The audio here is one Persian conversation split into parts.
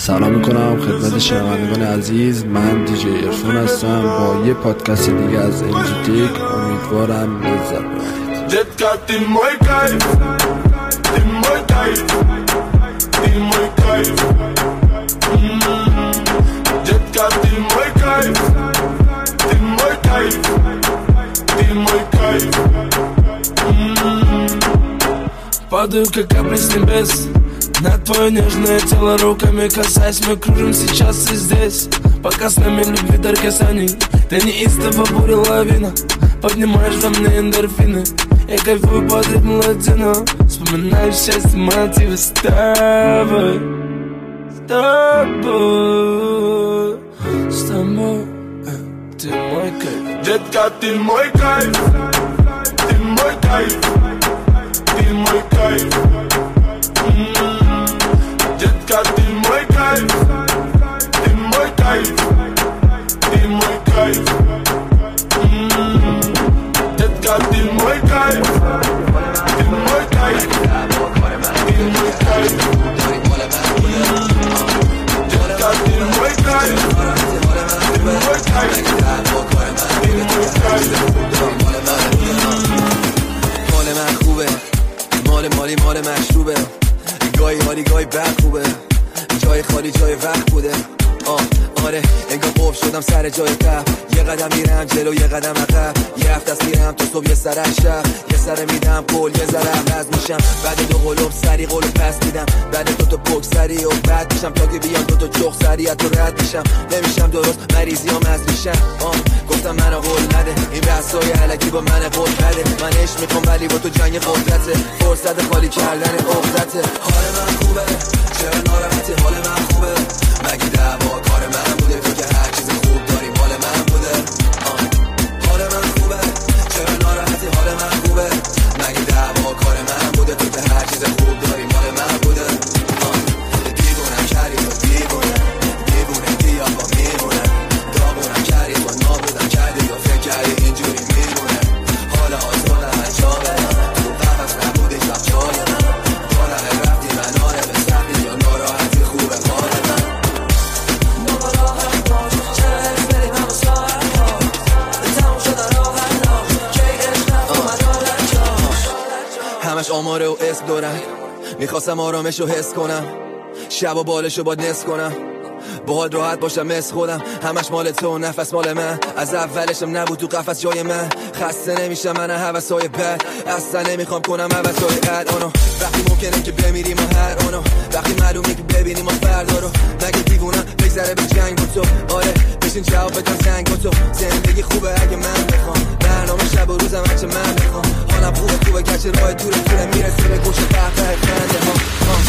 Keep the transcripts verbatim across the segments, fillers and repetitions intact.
سلام میکنم خدمت شنوندگان عزیز. من دیجی عرفان هستم با یه پادکست دیگه از انرژیتیک. امیدوارم لذت ببرید. Jetka, ty mój kajf, ty mój kajf, ty mój kajf. Jetka, ty mój kajf, ty mój kajf, ty mój kajf. Падаю как капли с небес на твое нежное тело, руками касаясь, мы кружим сейчас и здесь. Пока с нами любви дар касаний, ты неистово буря лавина, поднимаешь во мне эндорфины. Я кайфую под ритм латино, вспоминаю счастье, мотивы с тобой, с тобой, с тобой. Ты мой кайф, детка, ты мой кайф, ты мой кайф, ты мой кайф. Детка, ты мой кайф, ты мой кайф, ты мой кайф. Детка, ты мой кайф, ты мой кайф, ты мой кайф. Детка, ты мой кайф, ты мой кайф, ты мой кайф. مال من خوبه، مال مالی مال مشروبه، گاهی حالی گاهی بد خوبه، جای خالی جای وقت بوده. آه آره انگار قفل شدم سر جای قبل، یه قدم میرم جلو یه قدم عقب، یه هفته است میرم تو صبح یه سر شب، یه سر میدم قول یه ذره عوض میشم، بعد دو قلوب سری قولو پس میدم، بعد دو تا بوک سری و بعد میشم تا که بیام دو تا چخ سری از تو رد میشم، نمیشم درست مریضی ها مز میشم. آه گفتم منو قول نده، این بحثای علکی با من قول بده، من عشق میکنم ولی با تو جنگ قدرته، فرصت خالی کردن عقدته. حال من خوبه چرا ناراحتی، حال من خوبه مگه دعوا کار من بوده، تو که هر چیز خوب داری مال من بوده. آه حال من خوبه چرا ناراحتی، حال من خوبه مگه دعوا کار من بوده، تو که هر چیز خوب داری مال من بوده. آه دیوونم کردی تو دیوونه، دیوونه دیا با میمونه، داغونم کردی تو نابودم کردی یا فکر کردی اینجوری میمونه. حال آزادم انجامه تو قفص نبودی شب جای من، حالا رفتی من آره به سختی یا ناراحتی خوبه حال من. همش آماره و اسم دارن، میخواستم آرامش رو حس کنم، شب و بالش رو با نس کنم، باهات راحت باشم مثل خودم، همش مال تو نفس مال من، از اولشم نبود تو قفس جای من، خسته نمیشم من هوسای بد، اصلا نمیخوام کنم هوسای قد. آنو وقتی ممکنه که بمیریم و هر آنو وقتی معلومه که ببینیم ما فردا رو، مگه دیوونم بگذره به جنگ با تو، آره بشین جواب بدم زنگ با تو، زندگی خوبه اگه من بخوام، برنامه شب و روزم هرچه من بخوام، حالم خوبه خوبه گرچه راه دوره دوره میرسه به گوش قهقه خنده ها.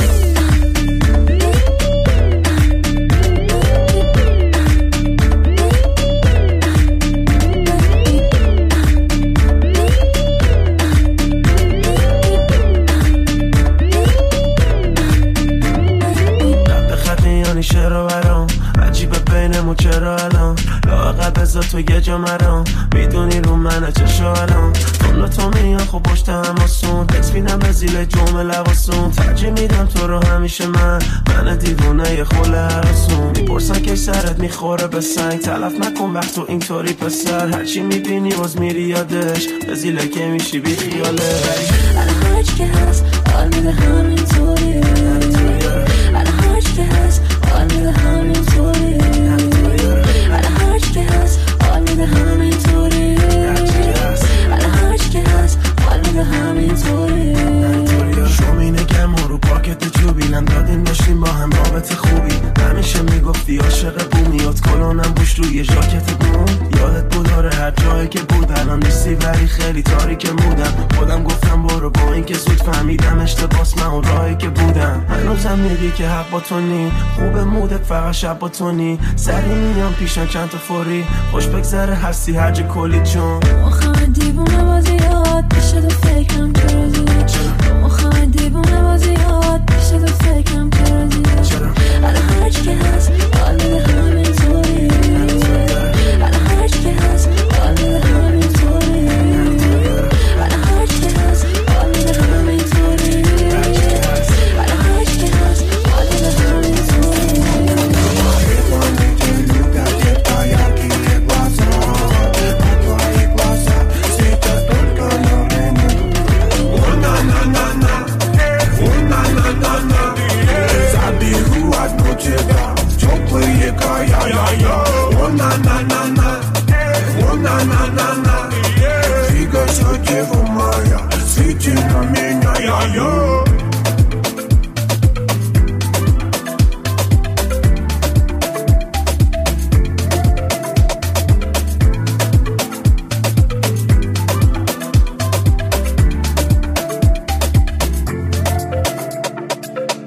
چرا برام عجیبه بینمون چرا الان لااقل بذار تو یه جا مرام، میدونی رو منه چشو الان جمله تو میان خب پشت هم آسون، تکس میدم به زیل جمعه لباسون، ترجیح میدم تو رو همیشه من، من دیوونه یه خوله هرسون، میپرسن که سرت میخوره به سنگ، تلف نکن وقت تو اینطوری پسر، هرچی میبینی باز میری یادش، به زیله که میشی بی خیاله. الان هرچی که هست حال میده همینطوریه، الان هرچی که هست حال میده همینطوریه، الان هرچی که هست حال میده همینطوریه، الان هرچی که هست حال میده همینطوریه. شومینه گم رو پاکت جوبینم دادیم داشتیم با هم رابطه خوبی، همیشه میگفتی عاشق بومیات کلونم بوش روی ژاکت بوم، یادت بود آره هر جایی که بود الان نیستی ولی خیلی تاریک مودم، خودم گفتم برو با این که زود فهمیدم اشتباس من اون راهی که بودم، هنوزم میگی که حق با تو نی، خوب مودت فقط شب با تو نی، سری میام پیشن چند تا فوری، خوش بگذره هستی هرج کلی چون آخه دیوونه بازیات میشه تو فکرم که رازیه، آخه دیوونه بازیات میشه تو فکرم که رازیه، الان هرچی که هست حال میده همینطوری، الان هرچی که هست حال میده همینطوری، الان هرچی که هست حال میده همینطوری، الان هرچی که هست حال میده همینطوری.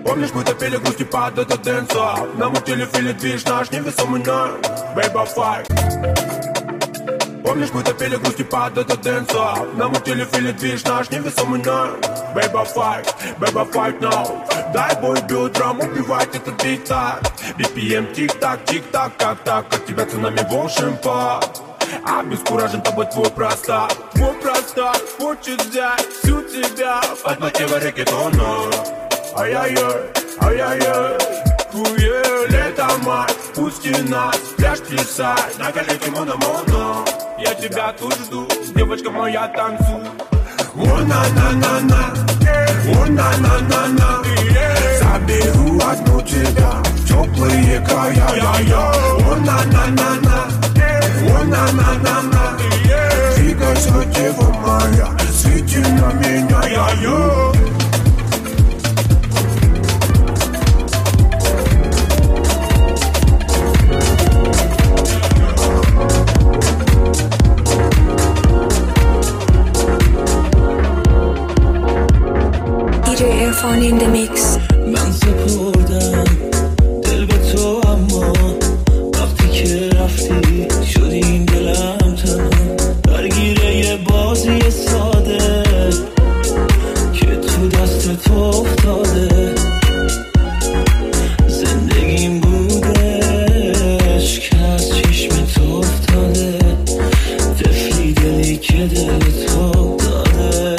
Помнишь, мы топили грусти под этот дэнсап. Намутили фили движ наш невесомый ноль. Baby fight. Помнишь, мы топили грусти под этот дэнсап. Намутили фили движ наш невесомый ноль. Baby fight, baby fight now. Дай бой бьет драм, убивать этот бит-так. би пи эм тик-так, тик-так, как так. От тебя цунами волшеб пар. Обескуражен тобой твой простак. Твой простак хочет взять всю тебя от мотива регетона. Ай-яй-яй, ай-яй-яй. Хуе, лето, май, пусти нас, пляж плясай, на коленке моно-моно. Я тебя тут жду, девочка моя, танцуй. О-на-на-на-на, о-на-на-на-на. Заберу одну тебя в теплые края. О-на-на-на-на, о-на-на-на-на. Двигайся, дева моя, свети на меня, я-я. Irfan in the mix. من سپردم دل به تو، اما وقتی که رفتی شدی این دلم تنها درگیره یه بازی ساده که تو دست تو افتاده. زندگیم بودش که از چشم تو افتاده، طفلی دلی که دل تو داده.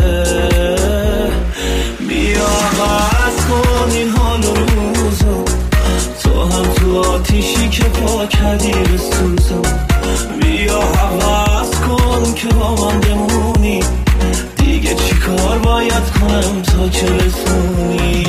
عوض کن این حال و روزو، تو هم تو آتیشی که پا کردی به سوزو. بیا عوض کن که با من بمونی، دیگه چی کار باید کنم تا که بتونی.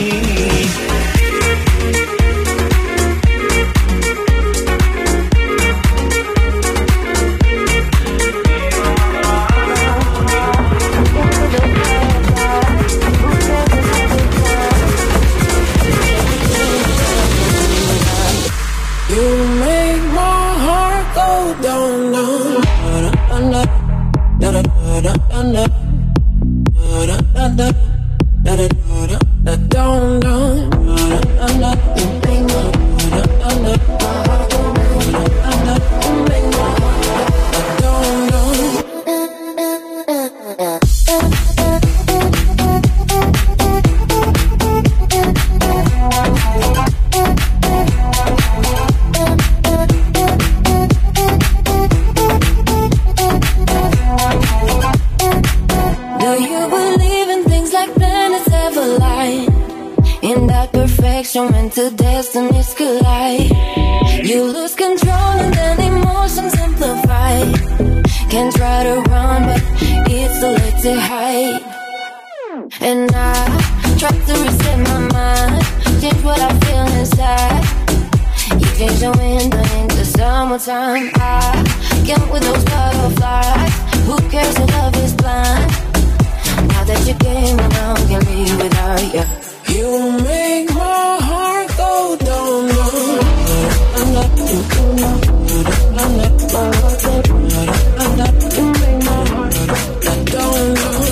When two destinies collide, you lose control and then emotions amplify. Can't try to run, but it's too late to hide. And I try to reset my mind, change what I feel inside. You change the winter into summertime. I can't with those butterflies. Who cares if love is blind? Now that you came around, can't live without you. You make my heart go down, down. I'm not you, I'm not I'm not I'm not you make my heart go down, down.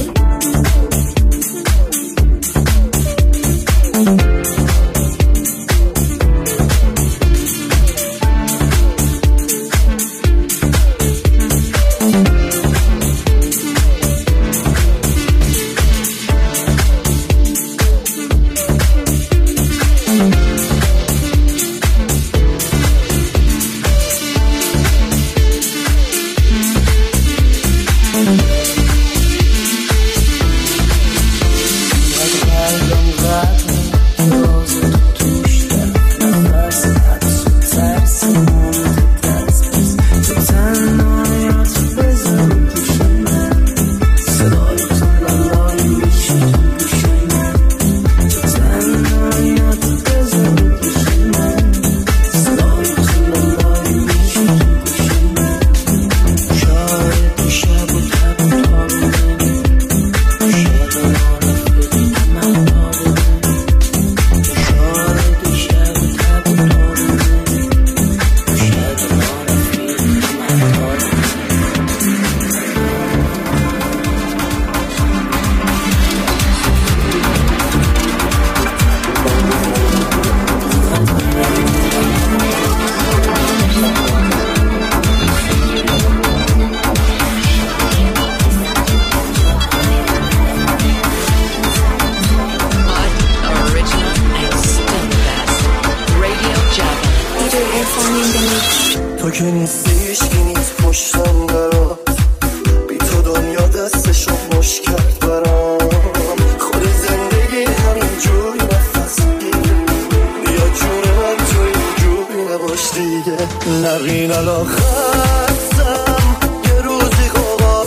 تو که نیستی هیچکی نیست پشتم برات، بی تو دنیا دستشو مش کرد برام. خود زندگی همینجوری نفس میگیره، بیا جون من تو اینجوری نباش دیگه. نقین الا خستم یه روزی قوقا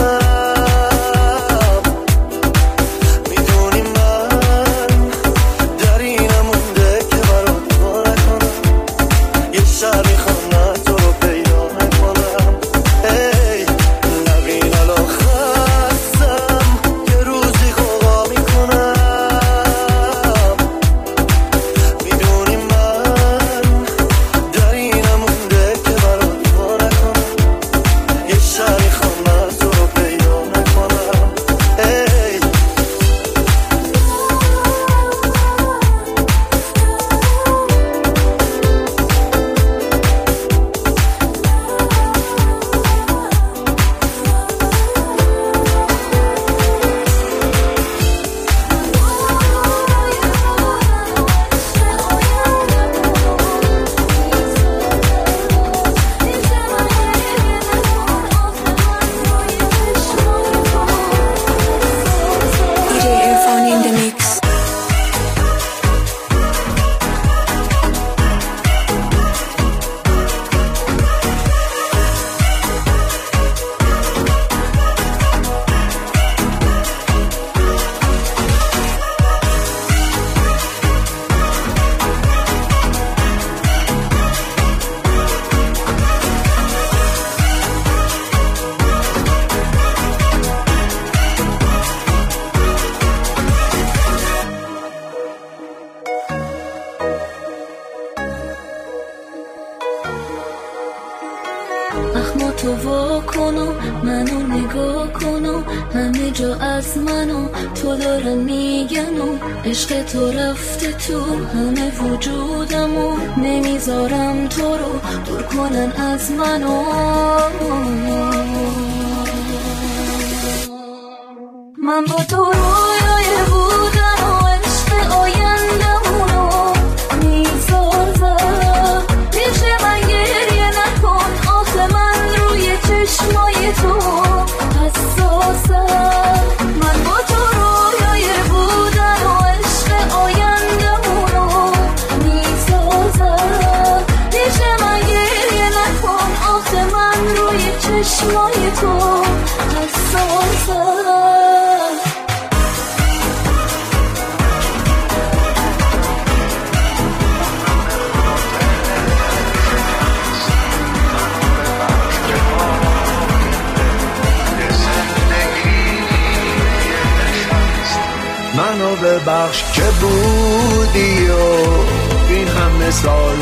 میکنم، میدونی من در اینم مونده که برات با نکنم. یه شهر میخوام نه تو رو پیدا نکنم. ای نقین الا خستم یه روزی قوقا میکنم، میدونی من در اینم مونده که برات با نکنم. یه شهر میخوام نه تو رو پیدا نکنم. ای دی جی Irfan in the mix. اخما تو وا کنو منو نگاه کنو، همه جا از منو تو دارن میگنو، عشق تو رفته تو همه وجودمو، نمیذارم تو رو دور کنن از منو. من با تو رویای بودن و عشق آیندمونو میسازم، پیش من گریه نکن آخه من روی چشمای تو حساسم. من با تو رویای بودن و عشق آیندمونو میسازم، پیش من گریه نکن آخه من روی چشمای تو حساسم. منو ببخش که بودی و این همه سال